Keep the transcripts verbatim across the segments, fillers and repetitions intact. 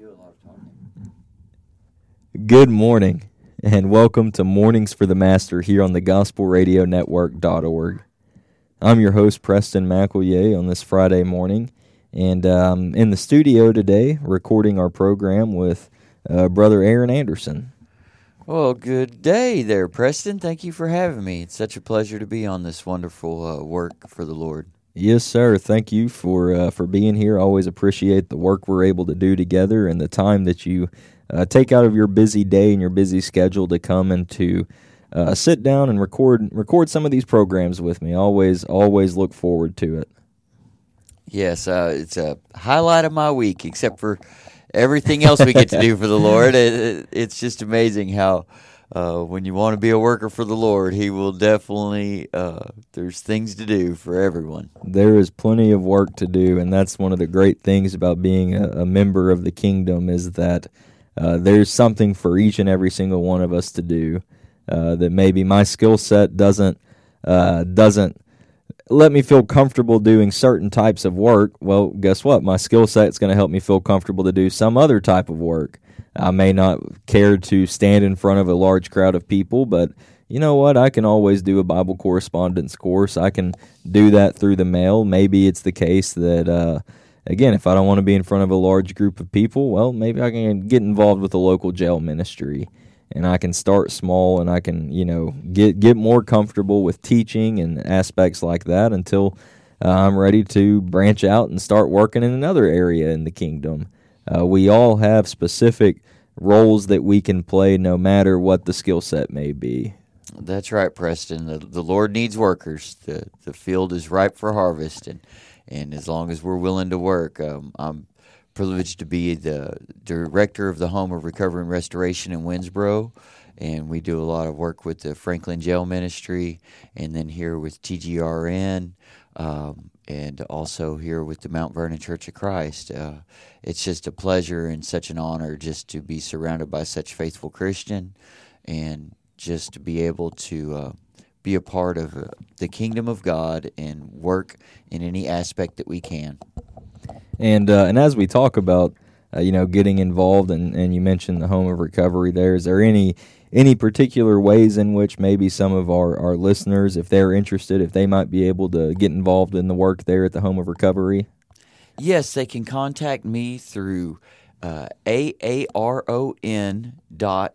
do a lot of talking. Good morning, and welcome to Mornings for the Master here on the gospel radio network dot org. I'm your host, Preston McEllier, on this Friday morning, and um, in the studio today recording our program with uh, Brother Aaron Anderson. Well, good day there, Preston. Thank you for having me. It's such a pleasure to be on this wonderful uh, work for the Lord. Yes, sir. Thank you for uh, for being here. I always appreciate the work we're able to do together and the time that you uh, take out of your busy day and your busy schedule to come and to uh, sit down and record record some of these programs with me. Always, always look forward to it. Yes, uh, it's a highlight of my week, except for everything else we get to do for the Lord. It, it, it's just amazing how uh, when you want to be a worker for the Lord, He will definitely, uh, there's things to do for everyone. There is plenty of work to do, and that's one of the great things about being a, a member of the kingdom is that uh, there's something for each and every single one of us to do uh, that maybe my skill set doesn't uh, doesn't let me feel comfortable doing certain types of work. Well, guess what? My skill set's going to help me feel comfortable to do some other type of work. I may not care to stand in front of a large crowd of people, but you know what? I can always do a Bible correspondence course. I can do that through the mail. Maybe it's the case that, uh, again, if I don't want to be in front of a large group of people, well, maybe I can get involved with a local jail ministry. And I can start small, and I can, you know, get get more comfortable with teaching and aspects like that until uh, I'm ready to branch out and start working in another area in the kingdom. Uh, we all have specific roles that we can play no matter what the skill set may be. That's right, Preston. The, the Lord needs workers. The the field is ripe for harvest, and, and as long as we're willing to work, um, I'm privileged to be the director of the Home of Recovery and Restoration in Winsboro, and we do a lot of work with the Franklin Jail Ministry, and then here with T G R N, um, and also here with the Mount Vernon Church of Christ. Uh, it's just a pleasure and such an honor just to be surrounded by such faithful Christian, and just to be able to uh, be a part of uh, the kingdom of God and work in any aspect that we can. And uh, and as we talk about, uh, you know, getting involved, and, and you mentioned the Home of Recovery there, is there any any particular ways in which maybe some of our, our listeners, if they're interested, if they might be able to get involved in the work there at the Home of Recovery? Yes, they can contact me through uh, aaron dot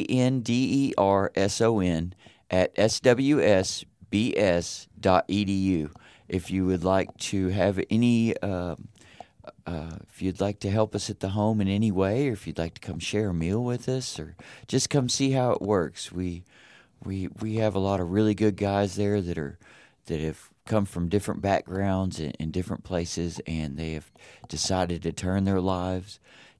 anderson at s w s b s dot e d u. If you would like to have any... Uh, Uh, if you'd like to help us at the home in any way, or if you'd like to come share a meal with us, or just come see how it works, we we we have a lot of really good guys there that are that have come from different backgrounds and, and different places, and they have decided to turn their lives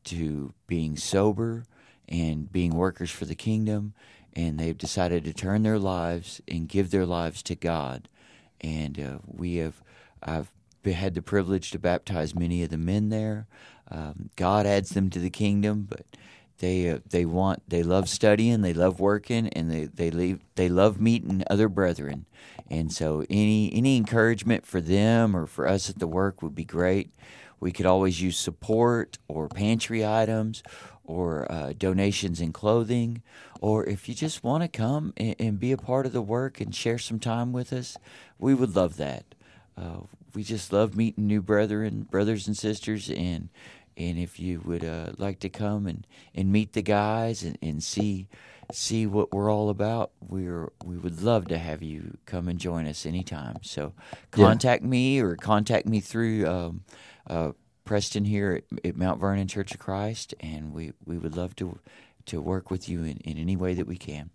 to being sober and being workers for the kingdom, and they've decided to turn their lives and give their lives to God, and uh, we have I've. had the privilege to baptize many of the men there. Um, God adds them to the kingdom, but they uh, they want they love studying, they love working, and they they leave, they love meeting other brethren. And so any any encouragement for them or for us at the work would be great. We could always use support or pantry items or uh, donations in clothing, or if you just want to come and, and be a part of the work and share some time with us, we would love that. Uh, we just love meeting new brethren, brothers and sisters, and and if you would uh, like to come and, and meet the guys and, and see see what we're all about, we're we would love to have you come and join us anytime. So contact yeah. me or contact me through um, uh, Preston here at, at Mount Vernon Church of Christ, and we, we would love to to work with you in, in any way that we can.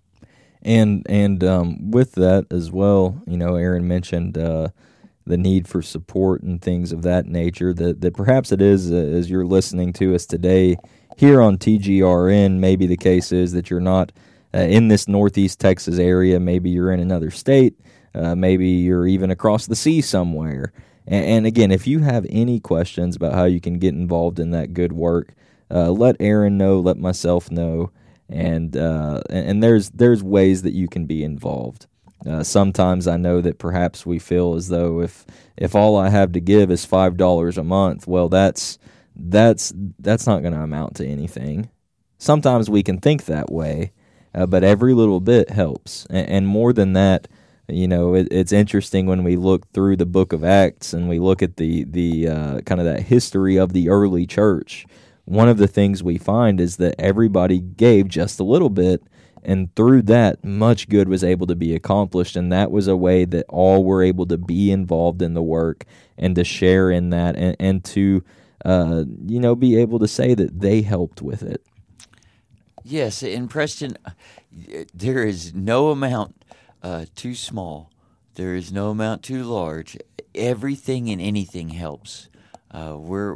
And and um, with that as well, you know, Aaron mentioned uh, the need for support and things of that nature, that, that perhaps it is, uh, as you're listening to us today here on T G R N, maybe the case is that you're not uh, in this Northeast Texas area, maybe you're in another state, uh, maybe you're even across the sea somewhere. And, and again, if you have any questions about how you can get involved in that good work, uh, let Aaron know, let myself know, and uh, and there's there's ways that you can be involved. Uh, sometimes I know that perhaps we feel as though if if all I have to give is five dollars a month, well, that's that's that's not going to amount to anything. Sometimes we can think that way, uh, but every little bit helps. And, and more than that, you know, it, it's interesting when we look through the book of Acts and we look at the, the uh, kind of that history of the early church. One of the things we find is that everybody gave just a little bit, and through that, much good was able to be accomplished, and that was a way that all were able to be involved in the work and to share in that, and, and to, uh, you know, be able to say that they helped with it. Yes, and Preston, there is no amount uh, too small. There is no amount too large. Everything and anything helps. Uh, we're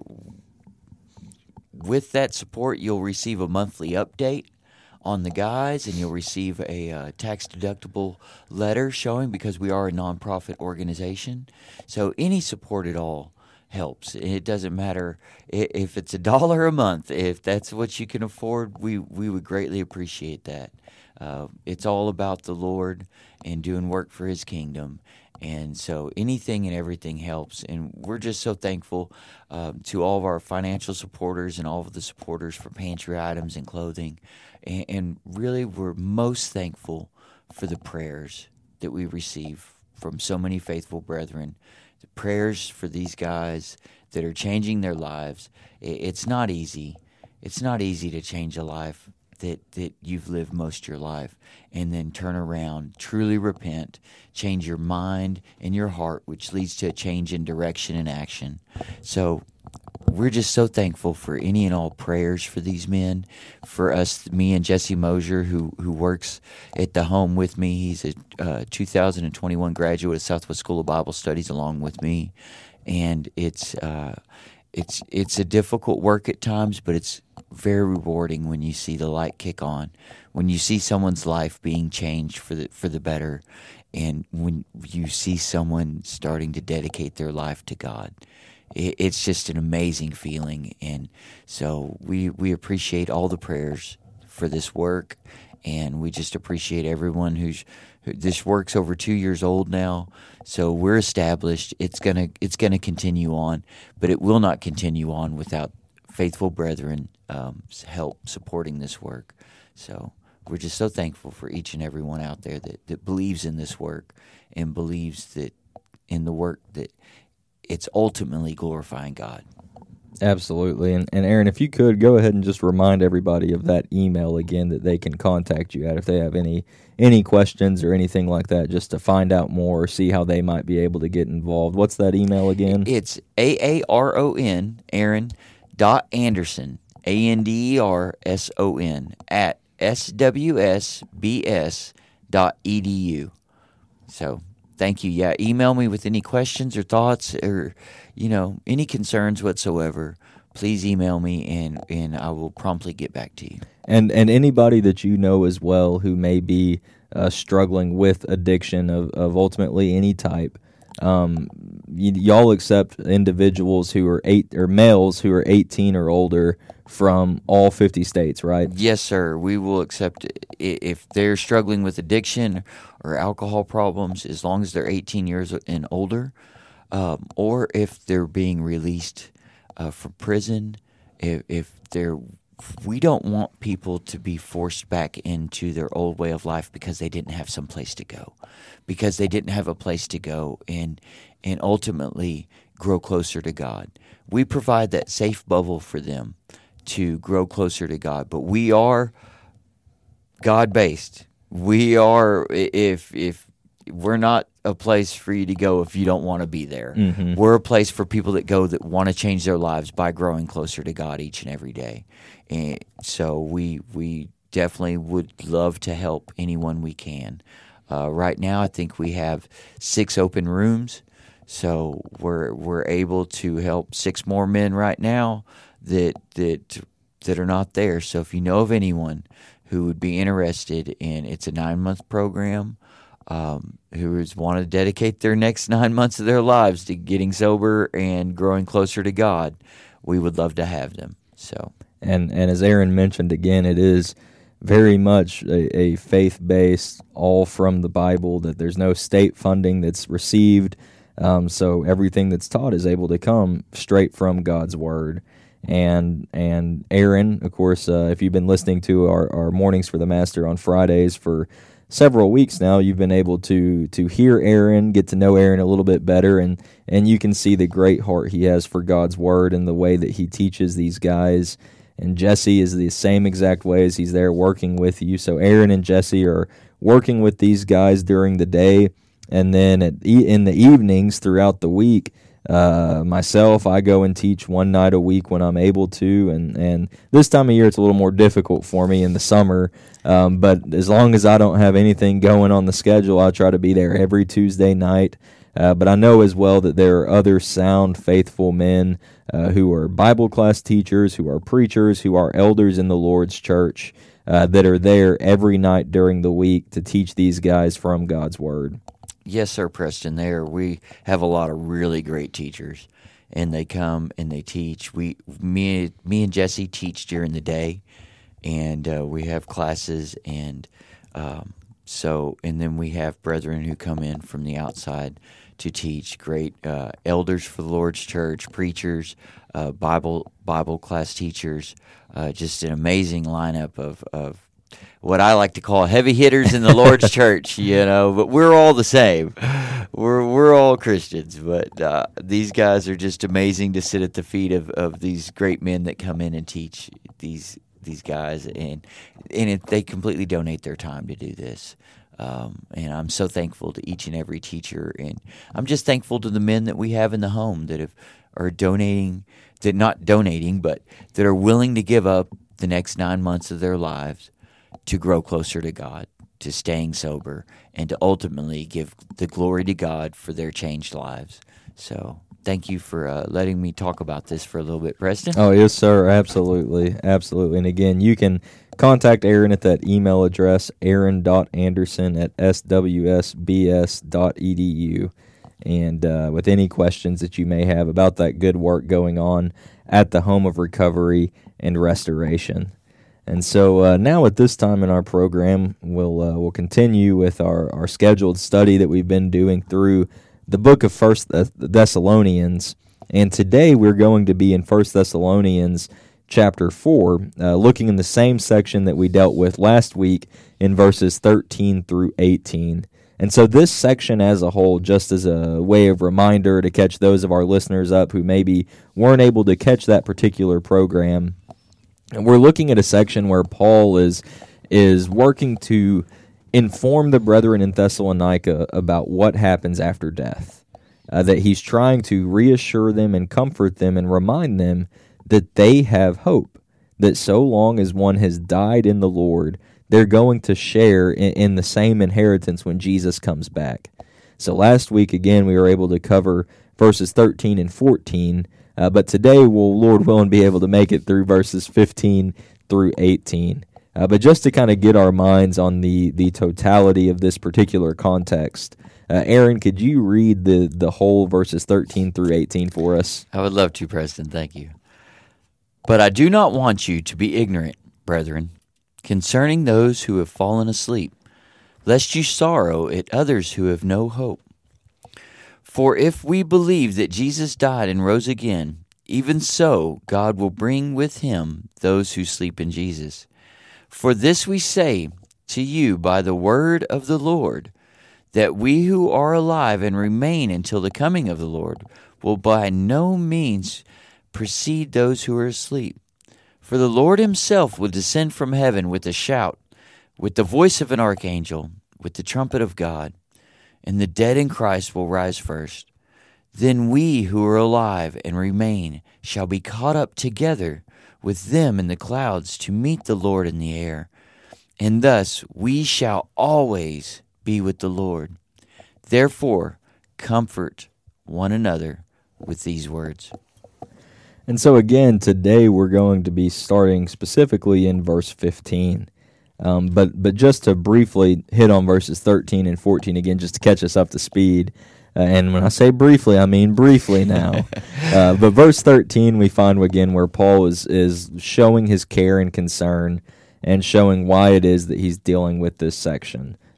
with that support, you'll receive a monthly update on the guys, and you'll receive a uh, tax-deductible letter showing, because we are a nonprofit organization. So any support at all helps. It doesn't matter if it's a dollar a month. If that's what you can afford, we, we would greatly appreciate that. Uh, it's all about the Lord and doing work for His kingdom. And so anything and everything helps. And we're just so thankful um, to all of our financial supporters and all of the supporters for pantry items and clothing. And, and really, we're most thankful for the prayers that we receive from so many faithful brethren. The prayers for these guys that are changing their lives. It's not easy. It's not easy to change a life that, that you've lived most of your life, and then turn around, truly repent, change your mind and your heart, which leads to a change in direction and action. So we're just so thankful for any and all prayers for these men, for us, me and Jesse Mosier, who, who works at the home with me. He's a uh, two thousand twenty-one graduate of Southwest School of Bible Studies along with me, and it's uh, it's it's a difficult work at times, but it's very rewarding when you see the light kick on, when you see someone's life being changed for the for the better, and when you see someone starting to dedicate their life to God. It, it's just an amazing feeling, and so we we appreciate all the prayers for this work, and we just appreciate everyone who's who, this work's over two years old now, so we're established. It's gonna it's gonna continue on, but it will not continue on without faithful brethren um, help supporting this work. So we're just so thankful for each and every one out there that, that believes in this work and believes that in the work that it's ultimately glorifying God. Absolutely. And, and Aaron, if you could, go ahead and just remind everybody of that email again that they can contact you at if they have any any questions or anything like that, just to find out more or see how they might be able to get involved. What's that email again? It's A A R O N, Aaron, dot Anderson, A N D E R S O N, at S W S B S dot E D U. So, thank you. Yeah, email me with any questions or thoughts or, you know, any concerns whatsoever. Please email me, and, and I will promptly get back to you. And and anybody that you know as well who may be uh, struggling with addiction of, of ultimately any type, um, y- y'all accept individuals who are eight or males who are eighteen or older from all fifty states, right? Yes, sir. We will accept it. If they're struggling with addiction or alcohol problems, as long as they're eighteen years and older, um, or if they're being released uh, from prison, if, if they're we don't want people to be forced back into their old way of life because they didn't have some place to go, because they didn't have a place to go and and ultimately grow closer to God. We provide that safe bubble for them to grow closer to God, but we are God-based. We are, if if we're not a place for you to go if you don't want to be there. Mm-hmm. We're a place for people that go that want to change their lives by growing closer to God each and every day. And so we we definitely would love to help anyone we can. Uh, right now, I think we have six open rooms, so we're we're able to help six more men right now that that that are not there. So if you know of anyone who would be interested in, it's a nine month program. Um, who is want to dedicate their next nine months of their lives to getting sober and growing closer to God, we would love to have them. So, and and as Aaron mentioned again, it is very much a, a faith-based, all from the Bible. That there's no state funding that's received, um, so everything that's taught is able to come straight from God's Word. And and Aaron, of course, uh, if you've been listening to our, our Mornings for the Master on Fridays for several weeks now, you've been able to to hear Aaron, get to know Aaron a little bit better, and, and you can see the great heart he has for God's Word and the way that he teaches these guys. And Jesse is the same exact way as he's there working with you. So Aaron and Jesse are working with these guys during the day, and then at e- in the evenings throughout the week, Uh, myself, I go and teach one night a week when I'm able to, and, and this time of year it's a little more difficult for me in the summer, um, but as long as I don't have anything going on the schedule, I try to be there every Tuesday night. Uh, but I know as well that there are other sound, faithful men uh, who are Bible class teachers, who are preachers, who are elders in the Lord's church uh, that are there every night during the week to teach these guys from God's Word. Yes, sir, Preston. There we have a lot of really great teachers, and they come and they teach. We, me, me and Jesse teach during the day, and uh, we have classes, and um, so, and then we have brethren who come in from the outside to teach. Great uh, elders for the Lord's church, preachers, uh, Bible Bible class teachers. Uh, just an amazing lineup of of. what I like to call heavy hitters in the Lord's church, you know, but we're all the same. We're we're all Christians, but uh, these guys are just amazing to sit at the feet of, of these great men that come in and teach these these guys, and and it, they completely donate their time to do this. Um, and I'm so thankful to each and every teacher, and I'm just thankful to the men that we have in the home that have are donating, that not donating, but that are willing to give up the next nine months of their lives to grow closer to God, to staying sober, and to ultimately give the glory to God for their changed lives. So thank you for uh, letting me talk about this for a little bit, Preston. Oh, yes, sir. Absolutely. Absolutely. And again, you can contact Aaron at that email address, aaron dot anderson at s w s b s dot e d u. And uh, with any questions that you may have about that good work going on at the Home of Recovery and Restoration. And so uh, now at this time in our program, we'll uh, we'll continue with our, our scheduled study that we've been doing through the book of First Thessalonians. And today we're going to be in First Thessalonians chapter four, uh, looking in the same section that we dealt with last week in verses thirteen through eighteen. And so this section as a whole, just as a way of reminder to catch those of our listeners up who maybe weren't able to catch that particular program, and we're looking at a section where Paul is is working to inform the brethren in Thessalonica about what happens after death, uh, that he's trying to reassure them and comfort them and remind them that they have hope, that so long as one has died in the Lord, they're going to share in, in the same inheritance when Jesus comes back. So last week, again, we were able to cover verses thirteen and fourteen, Uh, but today we'll, Lord willing, be able to make it through verses fifteen through eighteen. Uh, but just to kind of get our minds on the, the totality of this particular context, uh, Aaron, could you read the, the whole verses thirteen through eighteen for us? I would love to, Preston. Thank you. But I do not want you to be ignorant, brethren, concerning those who have fallen asleep, lest you sorrow at others who have no hope. For if we believe that Jesus died and rose again, even so God will bring with him those who sleep in Jesus. For this we say to you by the word of the Lord, that we who are alive and remain until the coming of the Lord will by no means precede those who are asleep. For the Lord himself will descend from heaven with a shout, with the voice of an archangel, with the trumpet of God, and the dead in Christ will rise first. Then we who are alive and remain shall be caught up together with them in the clouds to meet the Lord in the air. And thus we shall always be with the Lord. Therefore, comfort one another with these words. And so again, today we're going to be starting specifically in verse fifteen. Um, but but just to briefly hit on verses thirteen and fourteen again, just to catch us up to speed. Uh, and when I say briefly, I mean briefly now. uh, but verse thirteen, we find again where Paul is, is showing his care and concern and showing why it is that he's dealing with this section.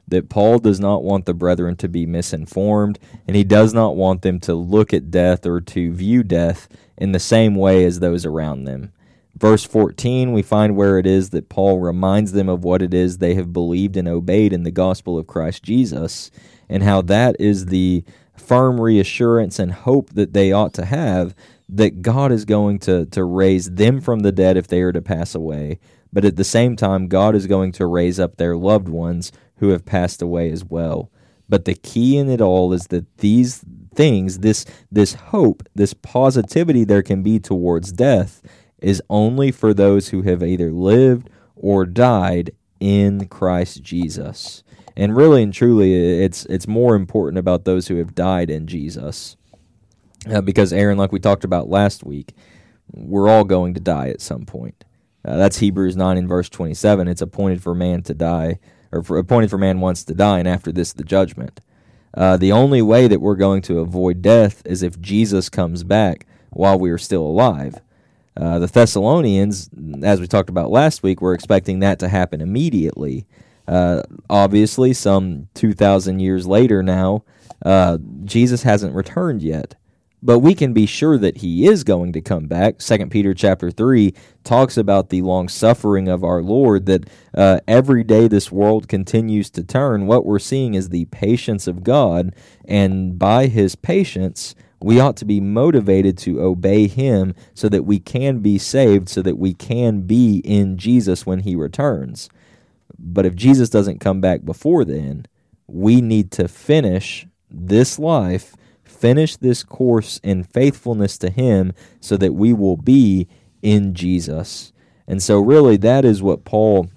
that Paul does not want the brethren to be misinformed, and he does not want them to look at death or to view death in the same way as those around them. Verse fourteen, we find where it is that Paul reminds them of what it is they have believed and obeyed in the gospel of Christ Jesus, and how that is the firm reassurance and hope that they ought to have, that God is going to, to raise them from the dead if they are to pass away, but at the same time, God is going to raise up their loved ones who have passed away as well. But the key in it all is that these things, this this hope, this positivity there can be towards death, is only for those who have either lived or died in Christ Jesus. And really and truly, it's it's more important about those who have died in Jesus. Uh, because, Aaron, like we talked about last week, we're all going to die at some point. Uh, that's Hebrews nine in verse twenty-seven. It's appointed for man to die, or for, appointed for man once to die, and after this the judgment. Uh, the only way that we're going to avoid death is if Jesus comes back while we are still alive. Uh, the Thessalonians, as we talked about last week, were expecting that to happen immediately. Uh, obviously, some two thousand years later now, uh, Jesus hasn't returned yet. But we can be sure that he is going to come back. Second Peter chapter three talks about the long-suffering of our Lord, that uh, every day this world continues to turn. What we're seeing is the patience of God, and by his patience, we ought to be motivated to obey him so that we can be saved, so that we can be in Jesus when he returns. But if Jesus doesn't come back before then, we need to finish this life, finish this course in faithfulness to him so that we will be in Jesus. And so really that is what Paul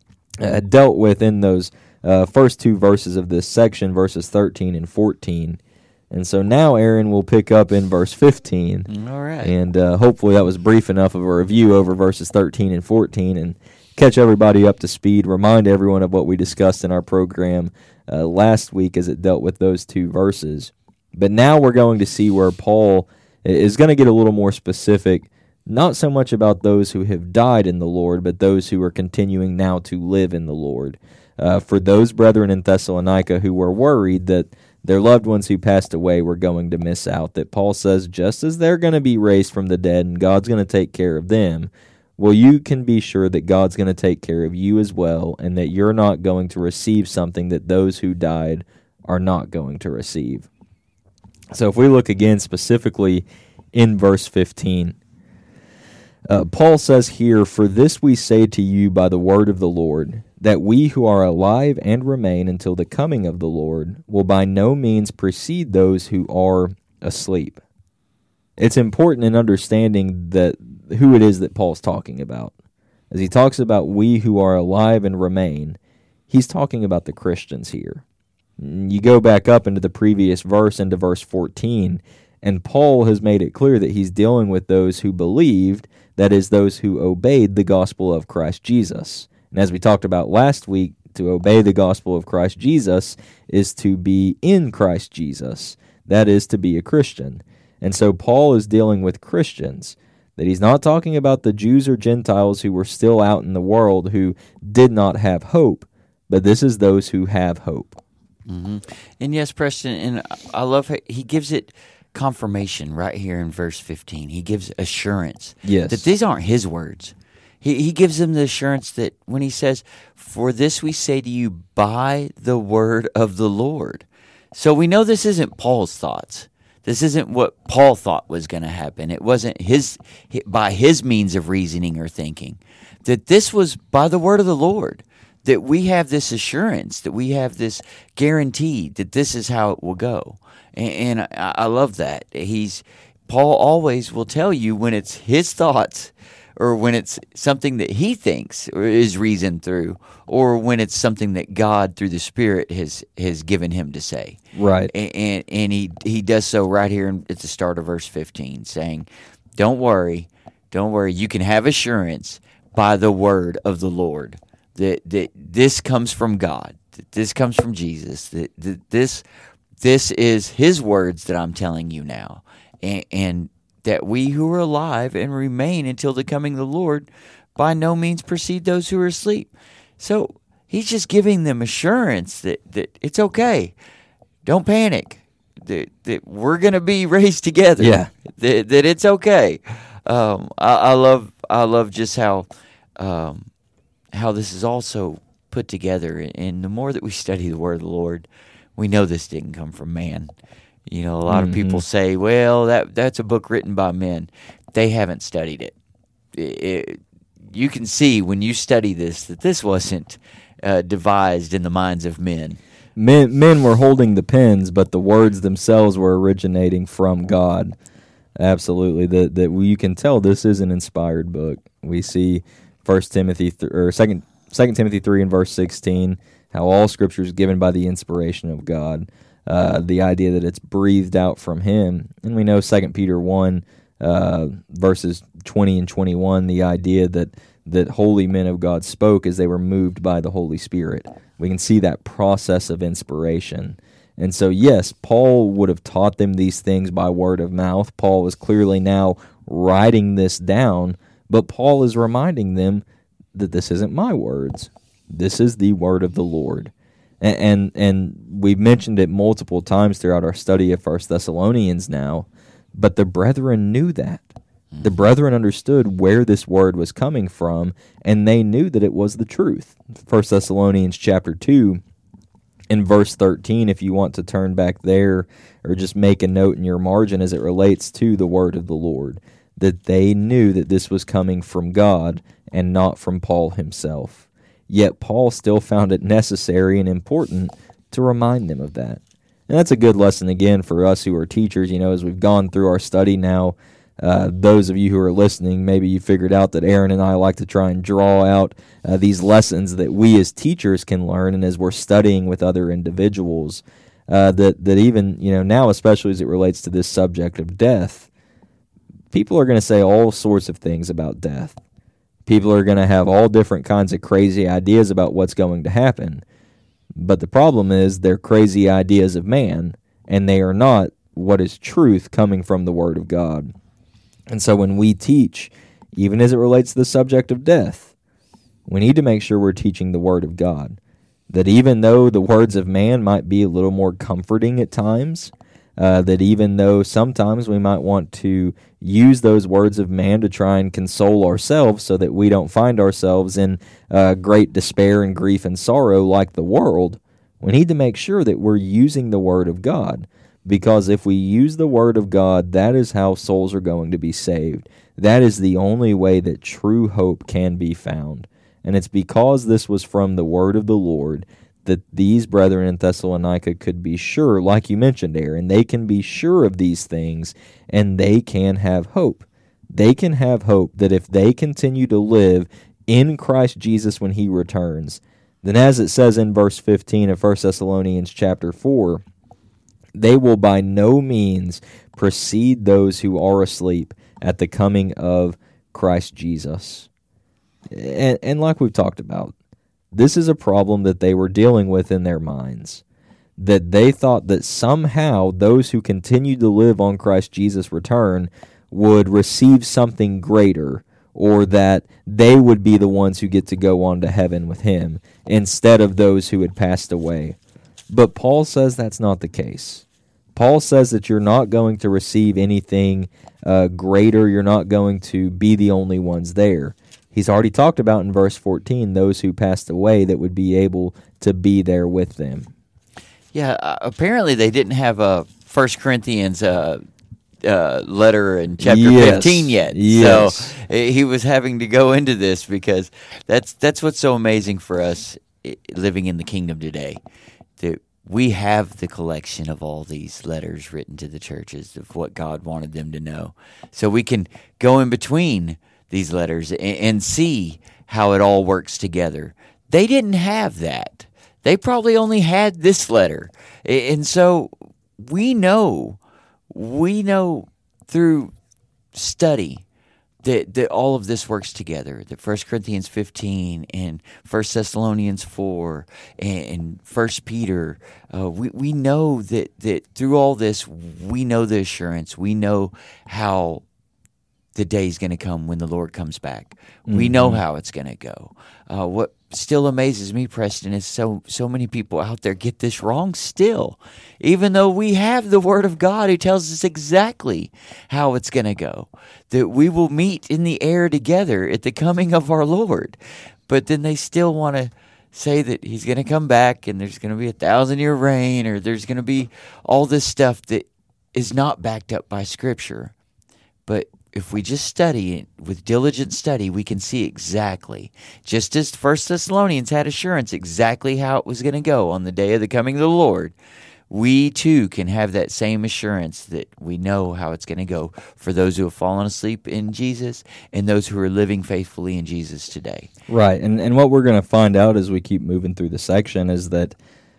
uh, dealt with in those uh, first two verses of this section, verses thirteen and fourteen. And so now Aaron will pick up in verse fifteen. All right. And uh, hopefully that was brief enough of a review over verses thirteen and fourteen, and catch everybody up to speed, remind everyone of what we discussed in our program uh, last week as it dealt with those two verses. But now we're going to see where Paul is going to get a little more specific, not so much about those who have died in the Lord, but those who are continuing now to live in the Lord. Uh, for those brethren in Thessalonica who were worried that their loved ones who passed away were going to miss out, that Paul says just as they're going to be raised from the dead and God's going to take care of them, well, you can be sure that God's going to take care of you as well, and that you're not going to receive something that those who died are not going to receive. So if we look again specifically in verse fifteen, uh, Paul says here, "For this we say to you by the word of the Lord, that we who are alive and remain until the coming of the Lord will by no means precede those who are asleep." It's important in understanding that who it is that Paul's talking about. As he talks about we who are alive and remain, he's talking about the Christians here. You go back up into the previous verse, into verse fourteen, and Paul has made it clear that he's dealing with those who believed, that is, those who obeyed the gospel of Christ Jesus. And as we talked about last week, to obey the gospel of Christ Jesus is to be in Christ Jesus. That is, to be a Christian. And so Paul is dealing with Christians, that he's not talking about the Jews or Gentiles who were still out in the world who did not have hope, but this is those who have hope. Mm-hmm. And yes, Preston, and I love how he gives it confirmation right here in verse fifteen. He gives assurance yes. that these aren't his words. He he gives them the assurance that when he says, "For this we say to you by the word of the Lord." So we know this isn't Paul's thoughts. This isn't what Paul thought was going to happen. It wasn't his by his means of reasoning or thinking. That this was by the word of the Lord. That we have this assurance, that we have this guarantee that this is how it will go. And, and I, I love that. He's Paul always will tell you when it's his thoughts or when it's something that he thinks or is reasoned through, or when it's something that God through the Spirit has has given him to say. Right. And and, and he, he does so right here at the start of verse fifteen, saying, don't worry, don't worry, you can have assurance by the word of the Lord. That that this comes from God, that this comes from Jesus, that, that this this is his words that I'm telling you now, and, and that we who are alive and remain until the coming of the Lord by no means precede those who are asleep. So He's just giving them assurance that, that it's okay. Don't panic. That, that we're going to be raised together. Yeah. That, that it's okay. Um, I, I love I love just how um, how this is also put together. And the more that we study the Word of the Lord, we know this didn't come from man. You know, a lot mm-hmm. of people say, well, that that's a book written by men. They haven't studied it. It, it you can see when you study this that this wasn't uh, devised in the minds of men. Men, men were holding the pens, but the words themselves were originating from God. Absolutely, that that you can tell this is an inspired book. We see First Timothy th- or Second Second Timothy three and verse sixteen, how all Scripture is given by the inspiration of God. Uh, the idea that it's breathed out from Him, and we know Second Peter one uh, verses twenty and twenty-one. The idea that that holy men of God spoke as they were moved by the Holy Spirit. We can see that process of inspiration. And so, yes, Paul would have taught them these things by word of mouth. Paul was clearly now writing this down, but Paul is reminding them that this isn't my words. This is the word of the Lord. And and, and we've mentioned it multiple times throughout our study of First Thessalonians now, but the brethren knew that. The brethren understood where this word was coming from, and they knew that it was the truth. First Thessalonians chapter two, in verse thirteen, if you want to turn back there, or just make a note in your margin as it relates to the word of the Lord, that they knew that this was coming from God and not from Paul himself. Yet Paul still found it necessary and important to remind them of that. And that's a good lesson, again, for us who are teachers. You know, as we've gone through our study now, Uh, those of you who are listening, maybe you figured out that Aaron and I like to try and draw out uh, these lessons that we as teachers can learn, and as we're studying with other individuals, uh, that that even, you know, now, especially as it relates to this subject of death, people are going to say all sorts of things about death. People are going to have all different kinds of crazy ideas about what's going to happen. But the problem is they're crazy ideas of man, and they are not what is truth coming from the Word of God. And so when we teach, even as it relates to the subject of death, we need to make sure we're teaching the Word of God. That even though the words of man might be a little more comforting at times, uh, that even though sometimes we might want to use those words of man to try and console ourselves so that we don't find ourselves in uh, great despair and grief and sorrow like the world, we need to make sure that we're using the Word of God. Because if we use the Word of God, that is how souls are going to be saved. That is the only way that true hope can be found. And it's because this was from the Word of the Lord that these brethren in Thessalonica could be sure, like you mentioned, Aaron, they can be sure of these things, and they can have hope. They can have hope that if they continue to live in Christ Jesus when He returns, then as it says in verse fifteen of First Thessalonians chapter four, they will by no means precede those who are asleep at the coming of Christ Jesus. And, and like we've talked about, this is a problem that they were dealing with in their minds, that they thought that somehow those who continued to live on Christ Jesus' return would receive something greater, or that they would be the ones who get to go on to heaven with Him, instead of those who had passed away. But Paul says that's not the case. Paul says that you're not going to receive anything uh, greater. You're not going to be the only ones there. He's already talked about in verse fourteen those who passed away that would be able to be there with them. Yeah, uh, apparently they didn't have a First Corinthians uh, uh, letter in chapter yes. fifteen yet. Yes. So he was having to go into this because that's that's what's so amazing for us living in the kingdom today. That we have the collection of all these letters written to the churches of what God wanted them to know. So we can go in between these letters and, and see how it all works together. They didn't have that. They probably only had this letter. And so we know, we know through study that, that all of this works together, that First Corinthians fifteen and First Thessalonians four and First Peter, uh, we, we know that, that through all this, we know the assurance. We know how the day's going to come when the Lord comes back. Mm-hmm. We know how it's going to go. Uh, what still amazes me, Preston, is so so many people out there get this wrong still, even though we have the Word of God who tells us exactly how it's going to go, that we will meet in the air together at the coming of our Lord. But then they still want to say that he's going to come back and there's going to be a thousand-year reign, or there's going to be all this stuff that is not backed up by Scripture. But if we just study it with diligent study, we can see exactly, just as First Thessalonians had assurance exactly how it was going to go on the day of the coming of the Lord, we too can have that same assurance that we know how it's going to go for those who have fallen asleep in Jesus and those who are living faithfully in Jesus today. Right, and and what we're going to find out as we keep moving through the section is that,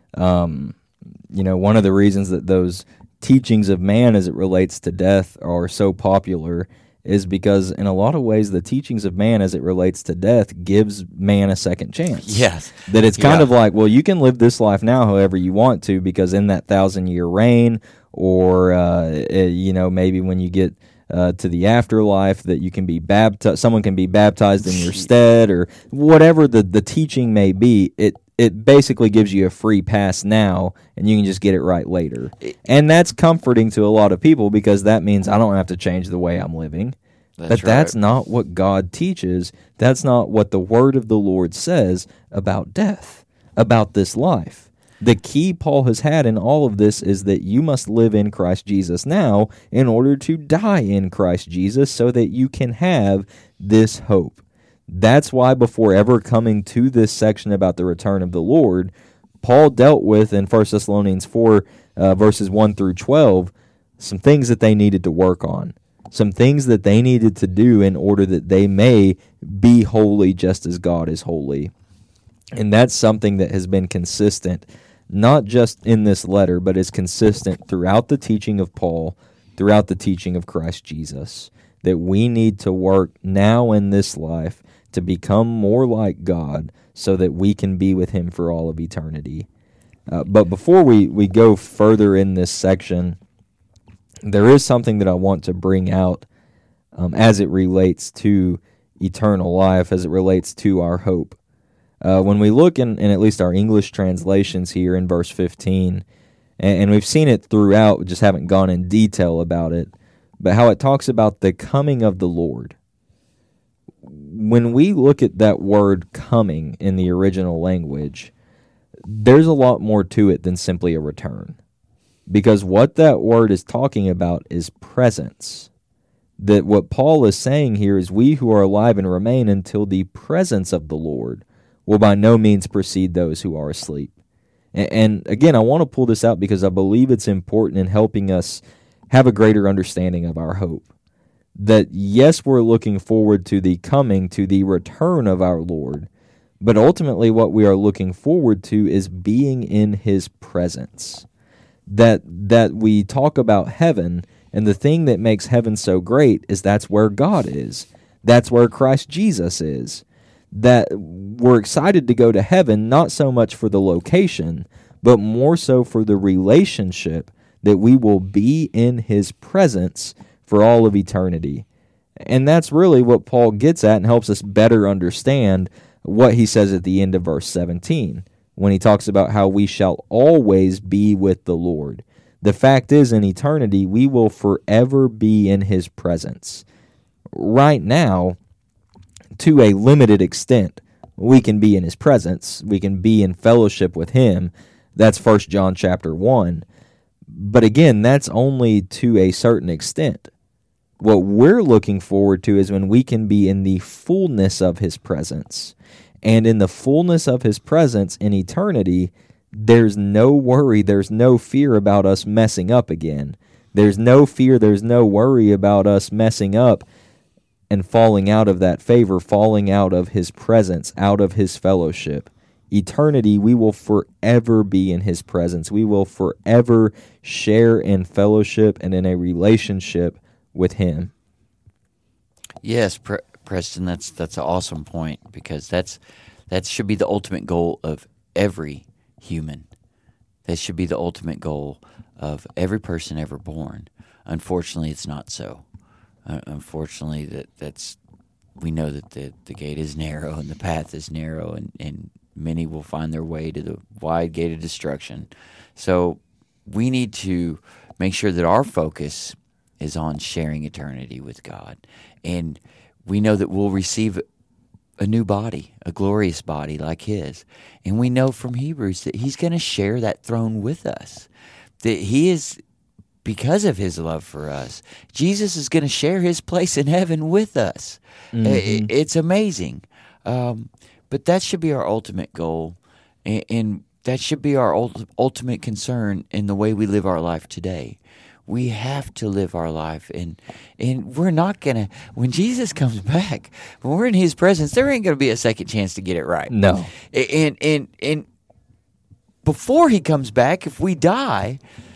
um, you know, one of the reasons that those teachings of man as it relates to death are so popular is because in a lot of ways the teachings of man as it relates to death gives man a second chance. Yes. That it's kind yeah. of like, well, you can live this life now however you want to, because in that thousand-year reign, or, uh, you know, maybe when you get uh, to the afterlife, that you can be baptized, someone can be baptized in your stead, or whatever the, the teaching may be, it it basically gives you a free pass now, and you can just get it right later. And that's comforting to a lot of people, because that means I don't have to change the way I'm living. That's but right. That's not what God teaches. That's not what the Word of the Lord says about death, about this life. The key Paul has had in all of this is that you must live in Christ Jesus now in order to die in Christ Jesus, so that you can have this hope. That's why before ever coming to this section about the return of the Lord, Paul dealt with in First Thessalonians four, uh, verses one through twelve, some things that they needed to work on, some things that they needed to do in order that they may be holy just as God is holy. And that's something that has been consistent, not just in this letter, but is consistent throughout the teaching of Paul, throughout the teaching of Christ Jesus, that we need to work now in this life to become more like God so that we can be with Him for all of eternity. Uh, but before we, we go further in this section, there is something that I want to bring out um, as it relates to eternal life, as it relates to our hope. Uh, when we look in, in at least our English translations here in verse fifteen, and, and we've seen it throughout, we just haven't gone in detail about it, but how it talks about the coming of the Lord. When we look at that word coming in the original language, there's a lot more to it than simply a return. Because what that word is talking about is presence. That what Paul is saying here is we who are alive and remain until the presence of the Lord will by no means precede those who are asleep. And, and again, I want to pull this out because I believe it's important in helping us have a greater understanding of our hope. That yes, we're looking forward to the coming, to the return of our Lord, but ultimately what we are looking forward to is being in His presence. That that we talk about heaven, and the thing that makes heaven so great is that's where God is. That's where Christ Jesus is. That we're excited to go to heaven, not so much for the location, but more so for the relationship, that we will be in His presence for all of eternity. And that's really what Paul gets at and helps us better understand what he says at the end of verse seventeen, when he talks about how we shall always be with the Lord. The fact is, in eternity, we will forever be in His presence. Right now, to a limited extent, we can be in His presence. We can be in fellowship with Him. That's First John chapter one. But again, that's only to a certain extent. What we're looking forward to is when we can be in the fullness of His presence. And in the fullness of His presence in eternity, there's no worry, there's no fear about us messing up again. There's no fear, there's no worry about us messing up and falling out of that favor, falling out of His presence, out of His fellowship. Eternity, we will forever be in His presence. We will forever share in fellowship and in a relationship with Him. Yes, Pre- Preston, that's that's an awesome point, because that's that should be the ultimate goal of every human. That should be the ultimate goal of every person ever born. Unfortunately, it's not so. uh, unfortunately, that that's we know that the, the gate is narrow and the path is narrow, and, and many will find their way to the wide gate of destruction. So we need to make sure that our focus is on sharing eternity with God. And we know that we'll receive a new body, a glorious body like His. And we know from Hebrews that He's going to share that throne with us. That He is, because of His love for us, Jesus is going to share His place in heaven with us. Mm-hmm. It's amazing. Um, but that should be our ultimate goal. And, and that should be our ult- ultimate concern in the way we live our life today. We have to live our life, and and we're not going to, when Jesus comes back, when we're in His presence, there ain't going to be a second chance to get it right. No. And, and, and before He comes back, if we die,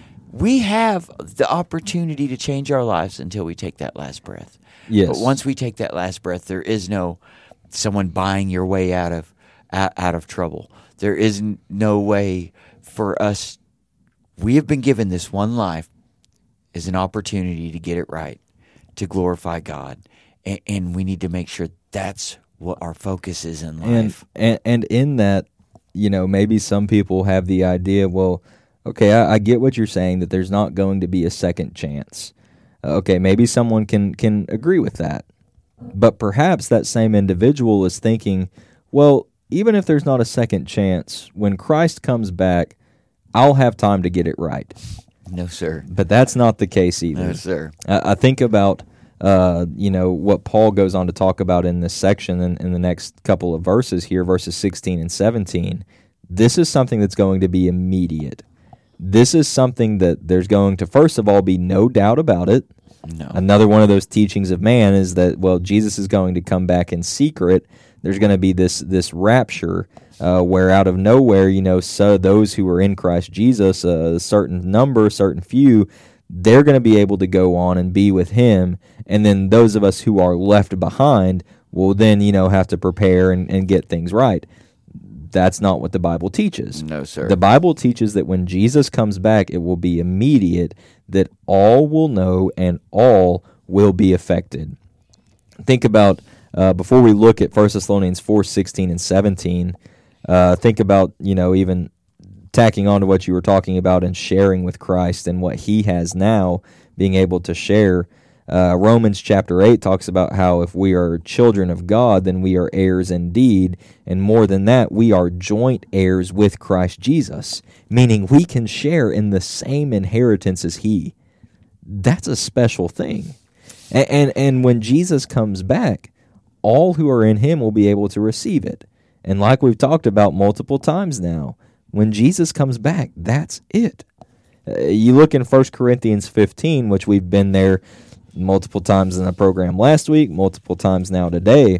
we have the opportunity to change our lives until we take that last breath. Yes. But once we take that last breath, there is no someone buying your way out of out, out of trouble. There is no way for us. We have been given this one life as an opportunity to get it right, to glorify God, and, and we need to make sure that's what our focus is in life. And, and and in that, you know, maybe some people have the idea, well, okay, I, I get what you're saying, that there's not going to be a second chance. Uh, okay, maybe someone can can agree with that, but perhaps that same individual is thinking, well, even if there's not a second chance, when Christ comes back, I'll have time to get it right. No, sir. But that's not the case either. No, sir. I, I think about, uh, you know, what Paul goes on to talk about in this section in, in the next couple of verses here, verses sixteen and seventeen. This is something that's going to be immediate. This is something that there's going to, first of all, be no doubt about it. No. Another one of those teachings of man is that, well, Jesus is going to come back in secret. There's going to be this this rapture uh, where out of nowhere, you know, so those who are in Christ Jesus, uh, a certain number, a certain few, they're going to be able to go on and be with Him. And then those of us who are left behind will then, you know, have to prepare and, and get things right. That's not what the Bible teaches. No, sir. The Bible teaches that when Jesus comes back, it will be immediate, that all will know and all will be affected. Think about, uh, before we look at First Thessalonians four, sixteen and seventeen, uh, think about, you know, even tacking on to what you were talking about and sharing with Christ and what He has now, being able to share. Uh, Romans chapter eight talks about how if we are children of God, then we are heirs indeed, and more than that, we are joint heirs with Christ Jesus, meaning we can share in the same inheritance as He. That's a special thing. And, and, and when Jesus comes back, all who are in Him will be able to receive it. And like we've talked about multiple times now, when Jesus comes back, that's it. Uh, you look in First Corinthians fifteen, which we've been there multiple times in the program last week, multiple times now today.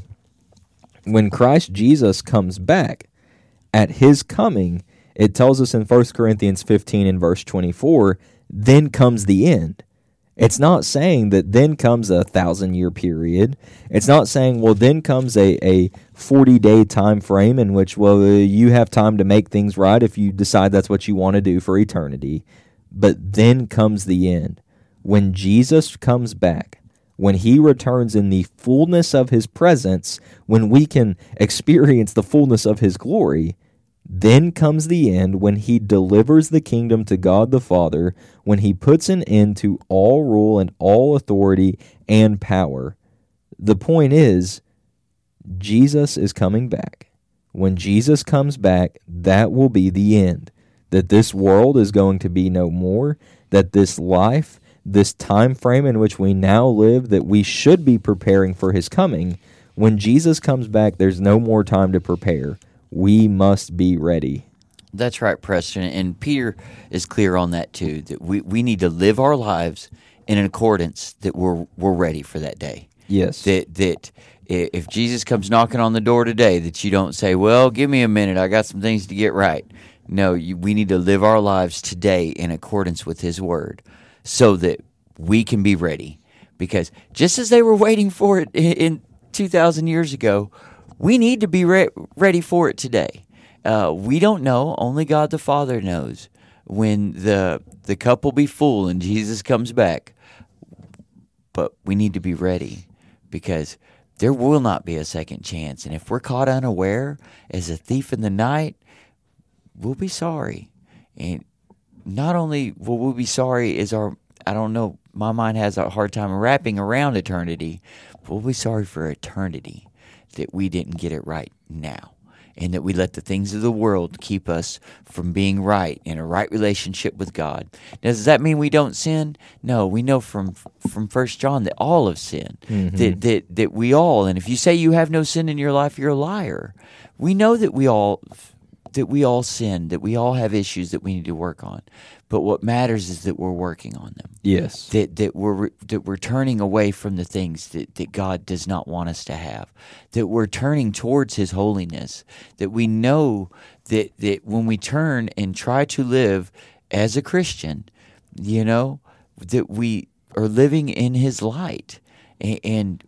When Christ Jesus comes back, at His coming, it tells us in First Corinthians fifteen and verse twenty-four, then comes the end. It's not saying that then comes a thousand-year period. It's not saying, well, then comes a, a forty-day time frame in which, well, uh, you have time to make things right if you decide that's what you want to do for eternity. But then comes the end. When Jesus comes back, when He returns in the fullness of His presence, when we can experience the fullness of His glory, then comes the end, when He delivers the kingdom to God the Father, when He puts an end to all rule and all authority and power. The point is, Jesus is coming back. When Jesus comes back, that will be the end. That this world is going to be no more, that this life, this time frame in which we now live, that we should be preparing for His coming, when Jesus comes back, there's no more time to prepare. We must be ready. That's right, Preston. And Peter is clear on that too, that we, we need to live our lives in accordance that we're we're ready for that day. Yes. That that if Jesus comes knocking on the door today, that you don't say, well, give me a minute, I got some things to get right. No, you, we need to live our lives today in accordance with His Word so that we can be ready. Because just as they were waiting for it in, in two thousand years ago, we need to be re- ready for it today. Uh, we don't know. Only God the Father knows when the the cup will be full and Jesus comes back. but we need to be ready, because there will not be a second chance. And if we're caught unaware as a thief in the night, we'll be sorry. And not only will we be sorry is our, I don't know, my mind has a hard time wrapping around eternity, but we'll be sorry for eternity that we didn't get it right now, and that we let the things of the world keep us from being right in a right relationship with God. Now, does that mean we don't sin? No, we know from from First John that all have sinned, mm-hmm. that, that that we all, and if you say you have no sin in your life, you're a liar. We know that we all that we all sin, that we all have issues that we need to work on. But what matters is that we're working on them. Yes. That that we're that we're turning away from the things that, that God does not want us to have. That we're turning towards His holiness. That we know that, that when we turn and try to live as a Christian, you know, that we are living in His light. And, and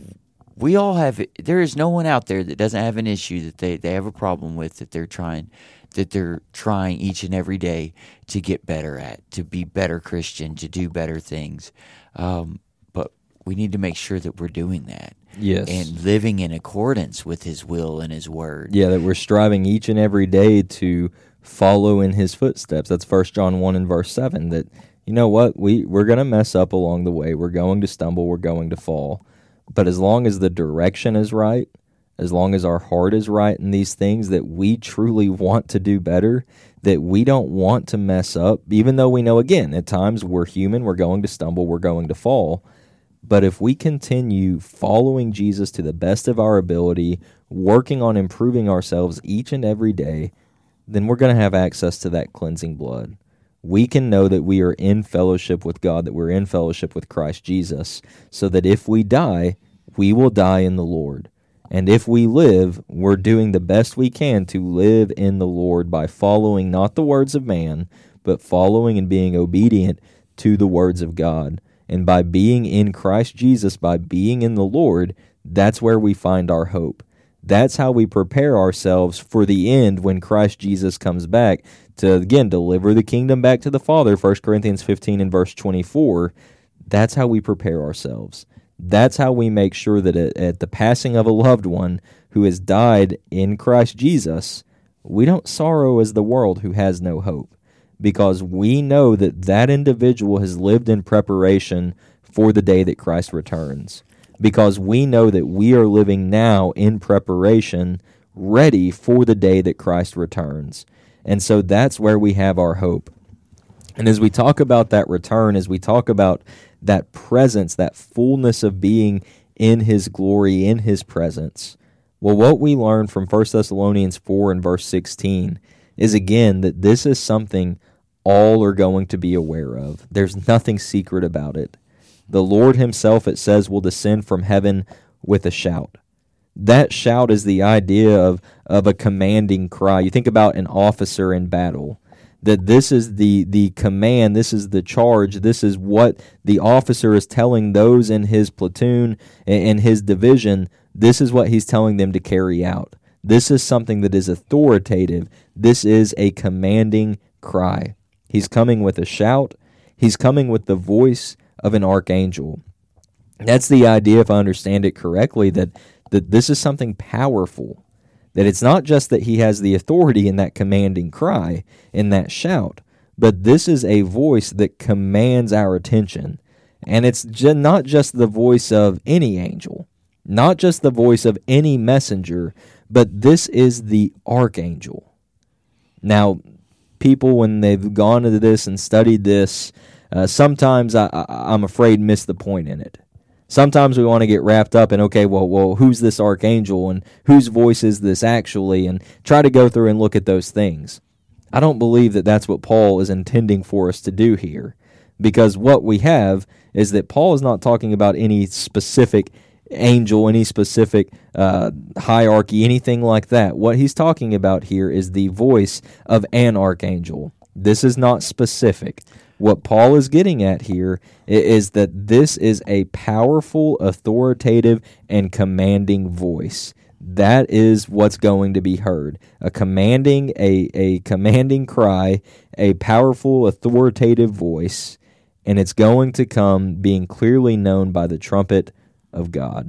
we all have, there is no one out there that doesn't have an issue that they, they have a problem with, that they're trying that they're trying each and every day to get better at, to be better Christian, to do better things. Um, but we need to make sure that we're doing that. Yes. And living in accordance with His will and His word. Yeah, that we're striving each and every day to follow in His footsteps. That's First John one and verse seven, that, you know what, we, we're going to mess up along the way. We're going to stumble. We're going to fall. But as long as the direction is right, as long as our heart is right in these things, that we truly want to do better, that we don't want to mess up, even though we know, again, at times we're human, we're going to stumble, we're going to fall. But if we continue following Jesus to the best of our ability, working on improving ourselves each and every day, then we're going to have access to that cleansing blood. We can know that we are in fellowship with God, that we're in fellowship with Christ Jesus, so that if we die, we will die in the Lord. And if we live, we're doing the best we can to live in the Lord by following not the words of man, but following and being obedient to the words of God. And by being in Christ Jesus, by being in the Lord, that's where we find our hope. That's how we prepare ourselves for the end when Christ Jesus comes back to, again, deliver the kingdom back to the Father, First Corinthians fifteen and verse twenty-four. That's how we prepare ourselves. That's how we make sure that at the passing of a loved one who has died in Christ Jesus, we don't sorrow as the world who has no hope, because we know that that individual has lived in preparation for the day that Christ returns, because we know that we are living now in preparation, ready for the day that Christ returns. And so that's where we have our hope. And as we talk about that return, as we talk about that presence, that fullness of being in His glory, in His presence, well, what we learn from First Thessalonians four and verse sixteen is, again, that this is something all are going to be aware of. There's nothing secret about it. The Lord Himself, it says, will descend from heaven with a shout. That shout is the idea of, of a commanding cry. You think about an officer in battle, that this is the, the command, this is the charge, this is what the officer is telling those in his platoon and his division, this is what he's telling them to carry out. This is something that is authoritative. This is a commanding cry. He's coming with a shout. He's coming with the voice of an archangel. That's the idea, if I understand it correctly, that, that this is something powerful. That it's not just that he has the authority in that commanding cry, in that shout, but this is a voice that commands our attention. And it's ju- not just the voice of any angel, not just the voice of any messenger, but this is the archangel. Now, people, when they've gone into this and studied this, uh, sometimes I, I, I'm afraid miss the point in it. Sometimes we want to get wrapped up in, okay, well, well, who's this archangel and whose voice is this actually, and try to go through and look at those things. I don't believe that that's what Paul is intending for us to do here, because what we have is that Paul is not talking about any specific angel, any specific uh, hierarchy, anything like that. What he's talking about here is the voice of an archangel. This is not specific. What Paul is getting at here is that this is a powerful, authoritative, and commanding voice. That is what's going to be heard. A commanding, a, a commanding cry, a powerful, authoritative voice. and it's going to come being clearly known by the trumpet of God.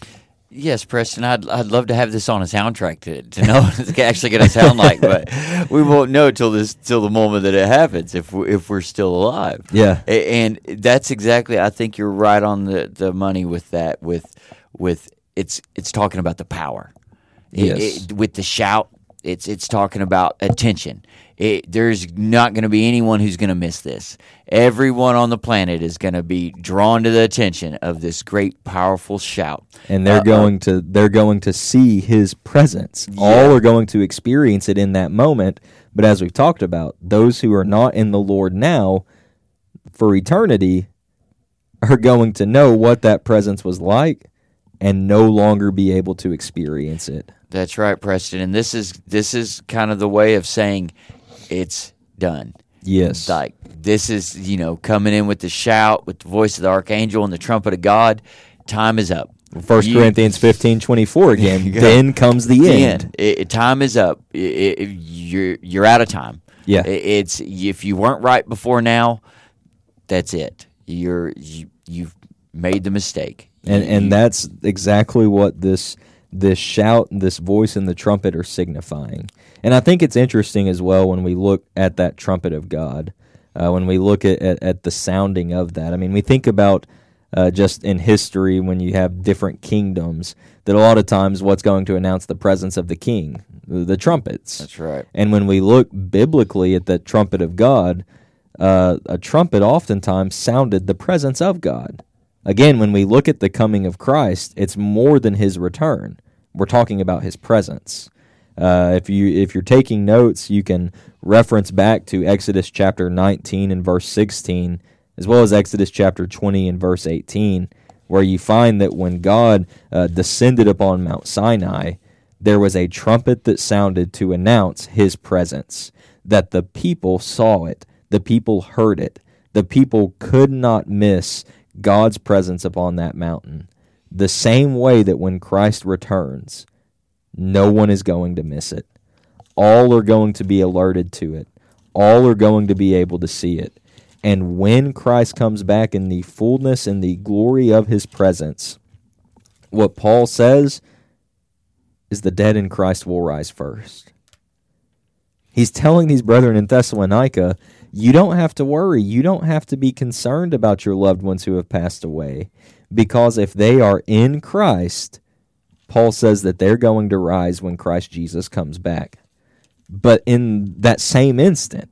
Yes, Preston, I'd I'd love to have this on a soundtrack to, to know what it's actually going to sound like, but we won't know till this till the moment that it happens if we, if we're still alive. Yeah, A- and that's exactly. I think you're right on the, the money with that. With with it's it's talking about the power. It- Yes. it- with the shout, it's it's talking about attention. It, there's not going to be anyone who's going to miss this. Everyone on the planet is going to be drawn to the attention of this great, powerful shout. and they're Uh, going to they're going to see his presence. All are going to experience it in that moment. But as we've talked about, those who are not in the Lord now for eternity are going to know what that presence was like and no longer be able to experience it. That's right, Preston. And this is this is kind of the way of saying it's done. Yes. Like this is, you know, coming in with the shout, with the voice of the archangel and the trumpet of God. Time is up. First You- Corinthians fifteen twenty-four again. Yeah. Then comes the The end. end. It, it- time is up. It- it- you're you're out of time. Yeah. It- it's if you weren't right before now, that's it. You're you you've made the mistake. And You- and that's exactly what this this shout and this voice and the trumpet are signifying. And I think it's interesting as well when we look at that trumpet of God, uh, when we look at, at, at the sounding of that. I mean, we think about uh, just in history when you have different kingdoms, that a lot of times what's going to announce the presence of the king, the, the trumpets. That's right. And when we look biblically at the trumpet of God, uh, a trumpet oftentimes sounded the presence of God. Again, when we look at the coming of Christ, it's more than his return. We're talking about his presence. Uh, if you if you're taking notes, you can reference back to Exodus chapter nineteen and verse sixteen, as well as Exodus chapter twenty and verse eighteen, where you find that when God uh, descended upon Mount Sinai, there was a trumpet that sounded to announce his presence, that the people saw it, the people heard it, the people could not miss God's presence upon that mountain. The same way that when Christ returns, no one is going to miss it. All are going to be alerted to it. All are going to be able to see it. And when Christ comes back in the fullness and the glory of his presence, what Paul says is the dead in Christ will rise first. He's telling these brethren in Thessalonica, you don't have to worry. You don't have to be concerned about your loved ones who have passed away. Because if they are in Christ, Paul says that they're going to rise when Christ Jesus comes back. But in that same instant,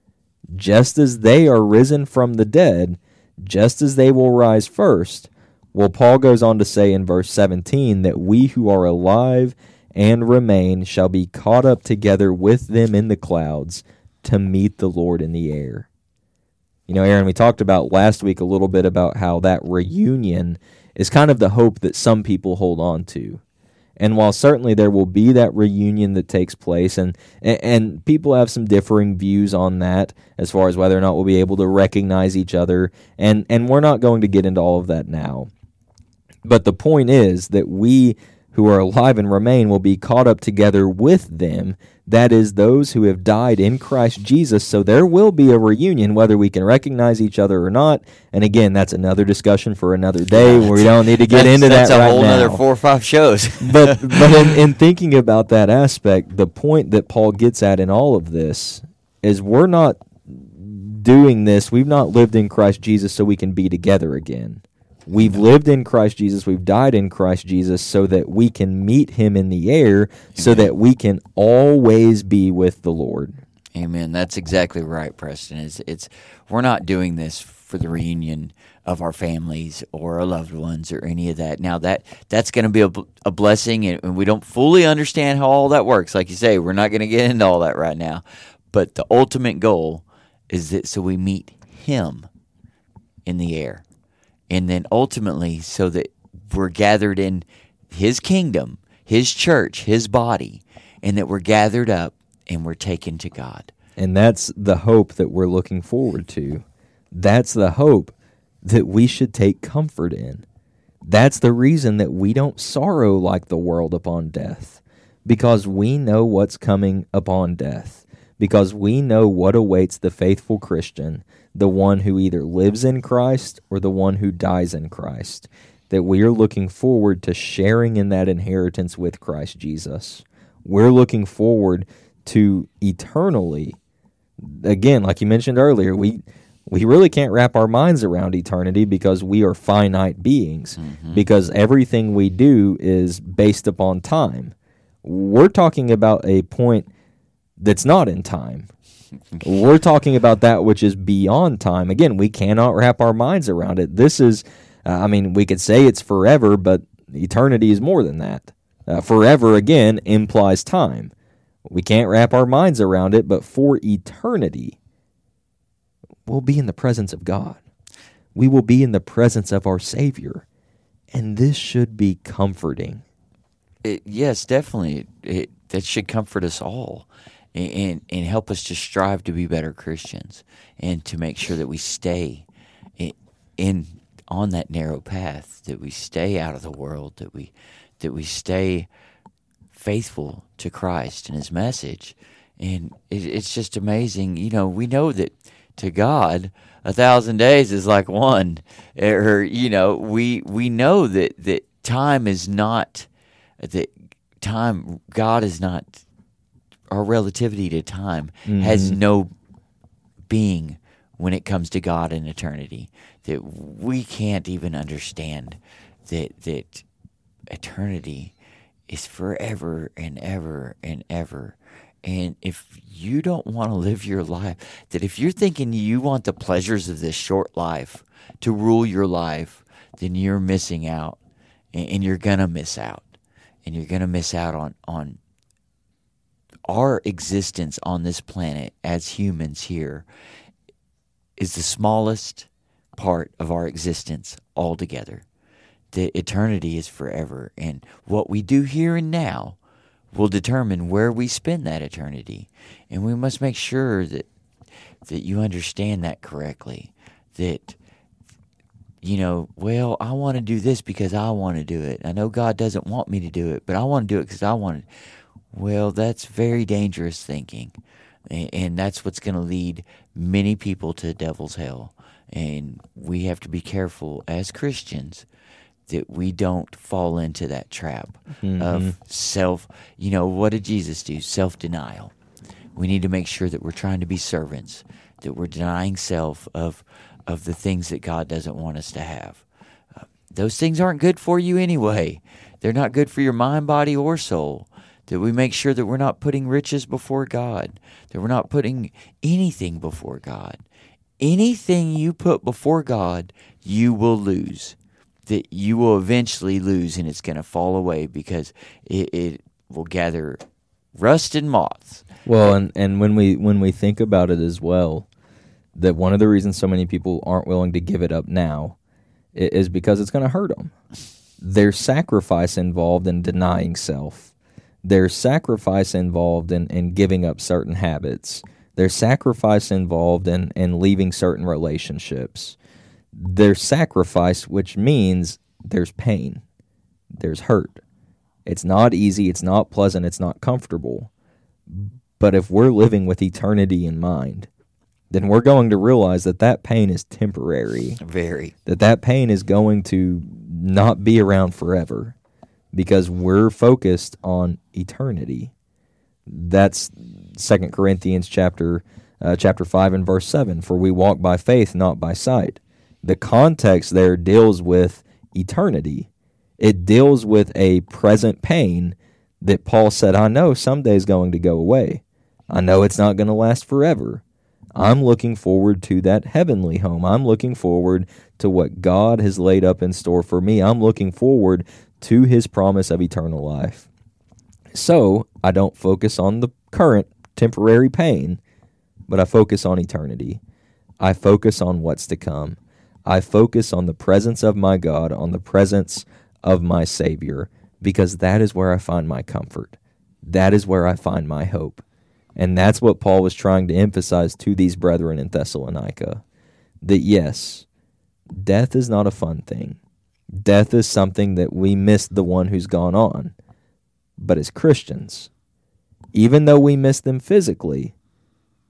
just as they are risen from the dead, just as they will rise first, well, Paul goes on to say in verse seventeen that we who are alive and remain shall be caught up together with them in the clouds to meet the Lord in the air. You know, Aaron, we talked about last week a little bit about how that reunion is kind of the hope that some people hold on to. And while certainly there will be that reunion that takes place, and, and and people have some differing views on that as far as whether or not we'll be able to recognize each other, and, and we're not going to get into all of that now. But the point is that we who are alive and remain will be caught up together with them, that is, those who have died in Christ Jesus. So there will be a reunion, whether we can recognize each other or not. And again, that's another discussion for another day where we don't need to get that's, into that's that right That's a whole now. other four or five shows. but but in, in thinking about that aspect, the point that Paul gets at in all of this is we're not doing this, we've not lived in Christ Jesus so we can be together again. We've lived in Christ Jesus, we've died in Christ Jesus so that we can meet him in the air, so that we can always be with the Lord. Amen. That's exactly right, Preston. It's, it's we're not doing this for the reunion of our families or our loved ones or any of that. Now, that that's going to be a, a blessing, and, and we don't fully understand how all that works. Like you say, we're not going to get into all that right now. But the ultimate goal is that so we meet him in the air. And then ultimately, so that we're gathered in his kingdom, his church, his body, and that we're gathered up and we're taken to God. And that's the hope that we're looking forward to. That's the hope that we should take comfort in. That's the reason that we don't sorrow like the world upon death, because we know what's coming upon death, because we know what awaits the faithful Christian, the one who either lives in Christ or the one who dies in Christ, that we are looking forward to sharing in that inheritance with Christ Jesus. We're looking forward to eternally. Again, like you mentioned earlier, we we really can't wrap our minds around eternity because we are finite beings, mm-hmm. because everything we do is based upon time. We're talking about a point that's not in time. We're talking about that which is beyond time. Again, we cannot wrap our minds around it. This is, uh, I mean, we could say it's forever, but eternity is more than that. Uh, forever, again, implies time. We can't wrap our minds around it, but for eternity, we'll be in the presence of God. We will be in the presence of our Savior. And this should be comforting. It, yes, definitely. It, that should comfort us all. And, and help us to strive to be better Christians and to make sure that we stay in, in on that narrow path, that we stay out of the world, that we that we stay faithful to Christ and His message. And it, it's just amazing. You know, we know that to God, a thousand days is like one. Or, you know, we we know that, that time is not, that time, God is not, our relativity to time mm-hmm. has no being when it comes to God and eternity. That we can't even understand that that eternity is forever and ever and ever. And if you don't want to live your life, that if you're thinking you want the pleasures of this short life to rule your life, then you're missing out, and, and you're gonna miss out, and you're gonna miss out on on. Our existence on this planet as humans here is the smallest part of our existence altogether. The eternity is forever, and what we do here and now will determine where we spend that eternity. And we must make sure that that you understand that correctly. That, you know, well, I want to do this because I want to do it. I know God doesn't want me to do it, but I want to do it because I want to. Well, that's very dangerous thinking, and that's what's going to lead many people to the devil's hell. And we have to be careful as Christians that we don't fall into that trap mm-hmm. of self. You know, what did Jesus do? Self-denial. We need to make sure that we're trying to be servants, that we're denying self of of the things that God doesn't want us to have. Uh, those things aren't good for you anyway. They're not good for your mind, body, or soul. That we make sure that we're not putting riches before God, that we're not putting anything before God. Anything you put before God, you will lose. That you will eventually lose, and it's going to fall away because it, it will gather rust and moths. Well, and, and when we when we think about it as well, that one of the reasons so many people aren't willing to give it up now is because it's going to hurt them. There's sacrifice involved in denying self. There's sacrifice involved in, in giving up certain habits. There's sacrifice involved in, in leaving certain relationships. There's sacrifice, which means there's pain. There's hurt. It's not easy. It's not pleasant. It's not comfortable. But if we're living with eternity in mind, then we're going to realize that that pain is temporary. Very. That that pain is going to not be around forever. Because we're focused on eternity. That's Second Corinthians chapter uh, chapter five and verse seven. For we walk by faith, not by sight. The context there deals with eternity. It deals with a present pain that Paul said, I know someday is going to go away. I know it's not going to last forever. I'm looking forward to that heavenly home. I'm looking forward to what God has laid up in store for me. I'm looking forward to His promise of eternal life. So I don't focus on the current temporary pain, but I focus on eternity. I focus on what's to come. I focus on the presence of my God, on the presence of my Savior, because that is where I find my comfort. That is where I find my hope. And that's what Paul was trying to emphasize to these brethren in Thessalonica. That yes, death is not a fun thing. Death is something that we miss the one who's gone on. But as Christians, even though we miss them physically,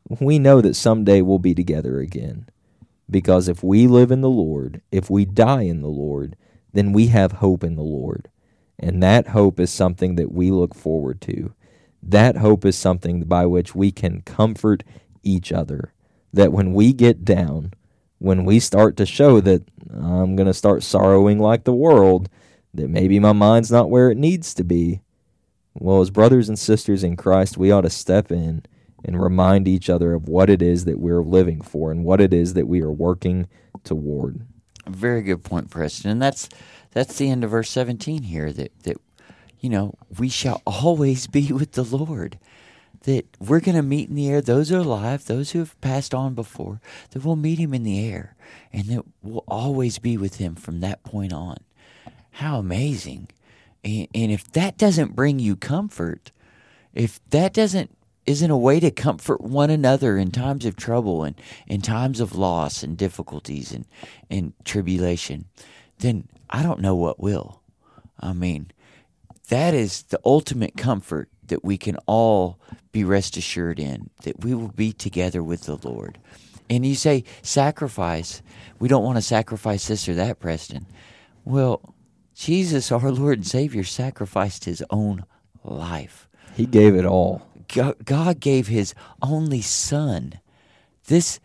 we know that someday we'll be together again. Because if we live in the Lord, if we die in the Lord, then we have hope in the Lord. And that hope is something that we look forward to. That hope is something by which we can comfort each other. That when we get down, when we start to show that I'm going to start sorrowing like the world, that maybe my mind's not where it needs to be, well, as brothers and sisters in Christ, we ought to step in and remind each other of what it is that we're living for and what it is that we are working toward. Very good point, Preston. And that's that's the end of verse seventeen here, that, that you know, we shall always be with the Lord. That we're going to meet in the air, those who are alive, those who have passed on before, that we'll meet him in the air, and that we'll always be with him from that point on. How amazing. And, and if that doesn't bring you comfort, if that doesn't isn't a way to comfort one another in times of trouble and in times of loss and difficulties and, and tribulation, then I don't know what will. I mean, that is the ultimate comfort that we can all be rest assured in, that we will be together with the Lord. And you say, sacrifice. We don't want to sacrifice this or that, Preston. Well, Jesus, our Lord and Savior, sacrificed his own life. He gave it all. God gave his only son. This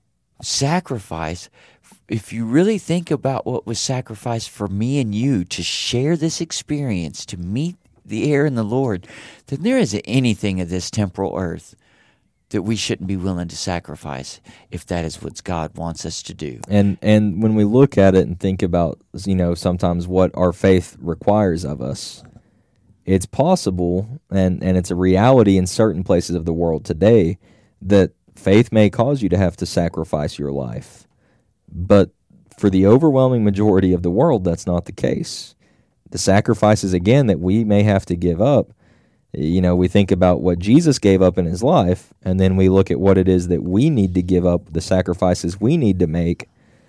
sacrifice, if you really think about what was sacrificed for me and you to share this experience, to meet the air in the Lord, then there isn't anything of this temporal earth that we shouldn't be willing to sacrifice if that is what God wants us to do. And and when we look at it and think about, you know, sometimes what our faith requires of us, it's possible, and, and it's a reality in certain places of the world today, that faith may cause you to have to sacrifice your life. But for the overwhelming majority of the world, that's not the case. The sacrifices, again, that we may have to give up, you know, we think about what Jesus gave up in his life, and then we look at what it is that we need to give up, the sacrifices we need to make.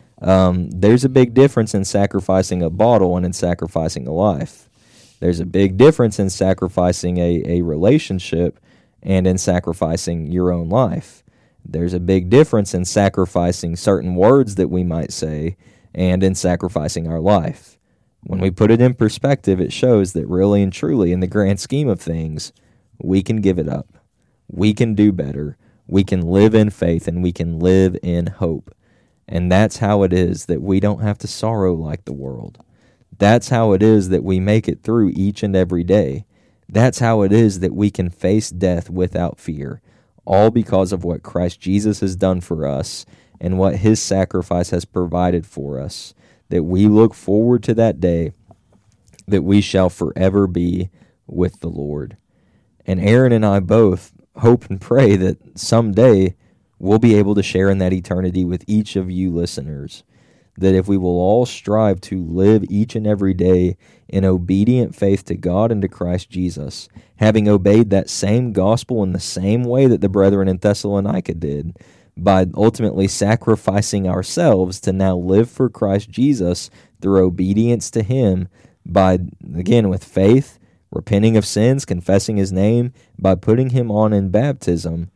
Um, there's a big difference in sacrificing a bottle and in sacrificing a life. There's a big difference in sacrificing a, a relationship and in sacrificing your own life. There's a big difference in sacrificing certain words that we might say and in sacrificing our life. When we put it in perspective, it shows that really and truly, in the grand scheme of things, we can give it up. We can do better. We can live in faith, and we can live in hope. And that's how it is that we don't have to sorrow like the world. That's how it is that we make it through each and every day. That's how it is that we can face death without fear, all because of what Christ Jesus has done for us and what his sacrifice has provided for us, that we look forward to that day that we shall forever be with the Lord. And Aaron and I both hope and pray that someday we'll be able to share in that eternity with each of you listeners. That if we will all strive to live each and every day in obedient faith to God and to Christ Jesus, having obeyed that same gospel in the same way that the brethren in Thessalonica did, by ultimately sacrificing ourselves to now live for Christ Jesus through obedience to him, by, again, with faith, repenting of sins, confessing his name, by putting him on in baptism,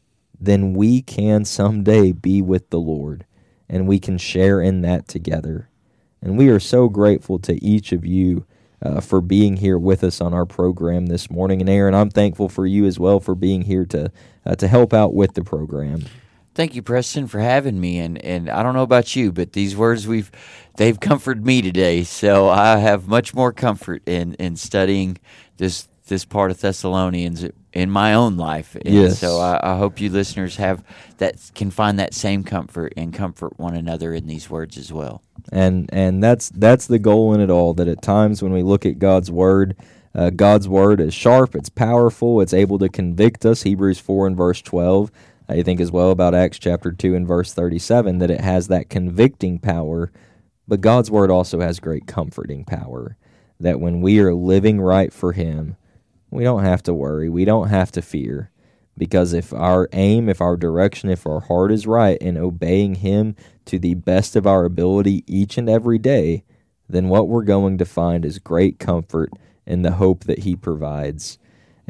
then we can someday be with the Lord. And we can share in that together. And we are so grateful to each of you uh, for being here with us on our program this morning. And Aaron, I'm thankful for you as well for being here to uh, to help out with the program. Thank you, Preston, for having me. And, and I don't know about you, but these words we've they've comforted me today. So I have much more comfort in, in studying this this part of Thessalonians in my own life. And yes. So I, I hope you listeners have that can find that same comfort and comfort one another in these words as well. And and that's that's the goal in it all, that at times when we look at God's Word, uh, God's Word is sharp, it's powerful, it's able to convict us. Hebrews four and verse twelve, I think as well about Acts chapter two and verse thirty-seven, that it has that convicting power, but God's Word also has great comforting power, that when we are living right for Him, we don't have to worry. We don't have to fear. Because if our aim, if our direction, if our heart is right in obeying Him to the best of our ability each and every day, then what we're going to find is great comfort in the hope that He provides.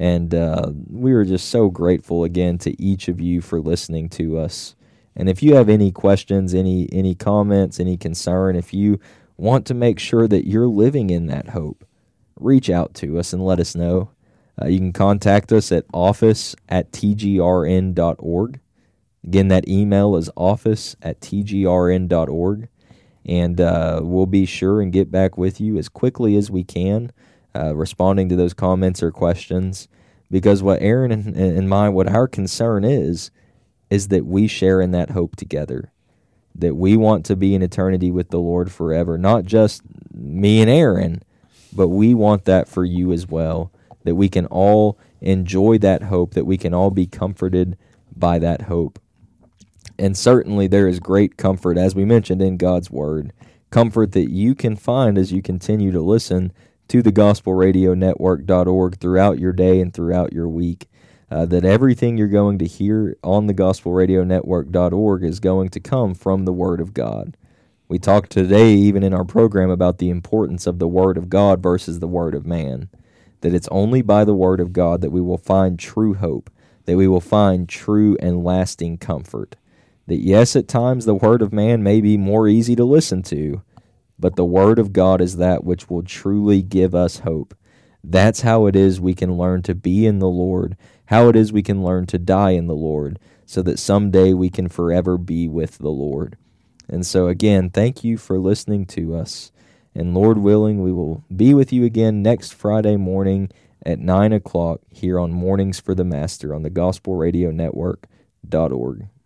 And uh, we are just so grateful again to each of you for listening to us. And if you have any questions, any any comments, any concern, if you want to make sure that you're living in that hope, reach out to us and let us know. Uh, you can contact us at office at t g r n dot org. Again, that email is office at t g r n dot org. And uh, we'll be sure and get back with you as quickly as we can, uh, responding to those comments or questions. Because what Aaron and, and my, what our concern is, is that we share in that hope together, that we want to be in eternity with the Lord forever. Not just me and Aaron, but we want that for you as well, that we can all enjoy that hope, that we can all be comforted by that hope. And certainly there is great comfort, as we mentioned, in God's Word, comfort that you can find as you continue to listen to the gospel radio network dot org throughout your day and throughout your week. Uh, that everything you're going to hear on the gospel radio network dot org is going to come from the Word of God. We talked today, even in our program, about the importance of the Word of God versus the Word of man, that it's only by the Word of God that we will find true hope, that we will find true and lasting comfort. That yes, at times the Word of man may be more easy to listen to, but the Word of God is that which will truly give us hope. That's how it is we can learn to be in the Lord, how it is we can learn to die in the Lord, so that someday we can forever be with the Lord. And so again, thank you for listening to us. And Lord willing, we will be with you again next Friday morning at nine o'clock here on Mornings for the Master on the gospel radio network dot org.